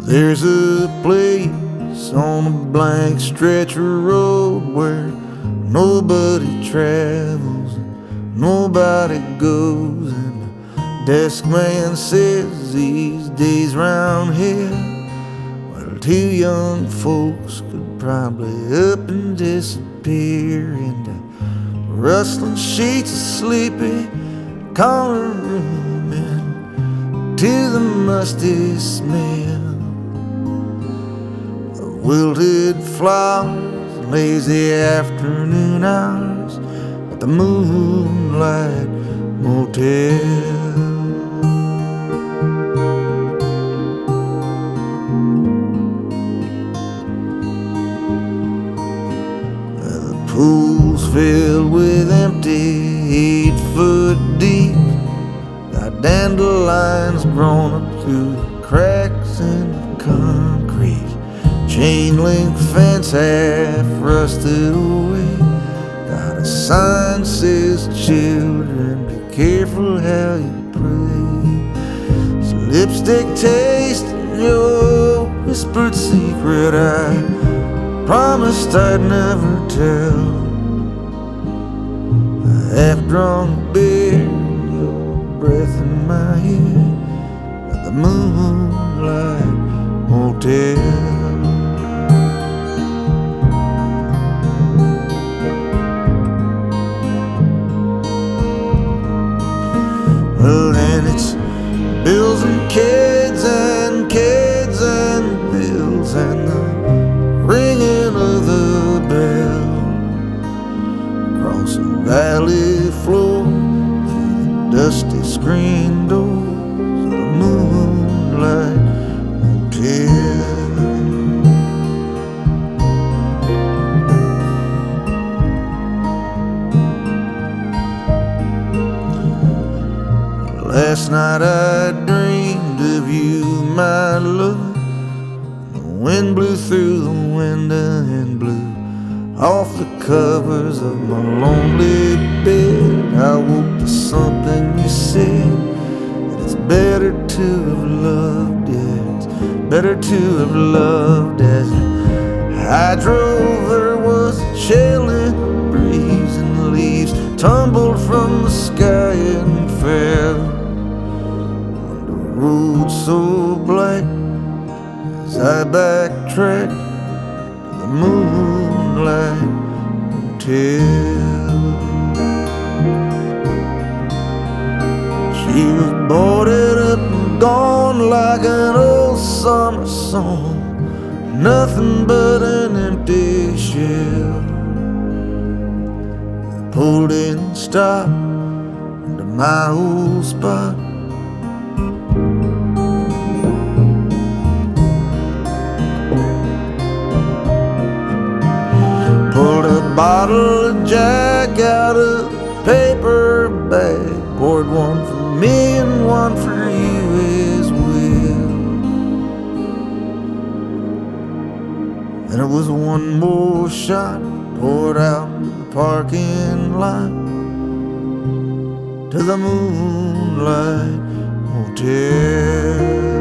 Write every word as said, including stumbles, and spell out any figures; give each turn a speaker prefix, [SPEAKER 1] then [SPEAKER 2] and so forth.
[SPEAKER 1] There's a place on a blank stretch of road where nobody travels and nobody goes, and the desk man says these days round here, well, two young folks could probably up and disappear into rustling sheets of sleepy corner room into the musty smell of wilted flowers, lazy afternoon hours at the Moonlight Motel. Pools filled with empty, eight foot deep, got dandelions grown up through the cracks in the concrete, chain link fence half rusted away, got a sign says children be careful how you pray. So lipstick taste in your whispered secret, I promised I'd never tell. A half-drunk beer, your breath in my ear at the Moonlight Motel. Well, then it's bills and kids and kids and bills and the ringing of the bell across a valley floor through the dusty screen doors of the Moonlight Motel. Last night I dreamed of you, my love. The wind blew through the window and blew off the covers of my lonely bed. I woke to something you said, that it's better to have loved, yeah, it's better to have loved. As I drove, there was a chilling breeze, and the leaves tumbled from the sky and fell on the road so black. As I backtracked to the Moonlight Motel, she was boarded up and gone like an old summer song, nothing but an empty shell. I pulled in and stopped into my old spot. Pulled a bottle of Jack out of a paper bag, poured one for me and one for you as well. And it was one more shot poured out to the parking lot, to the Moonlight Motel.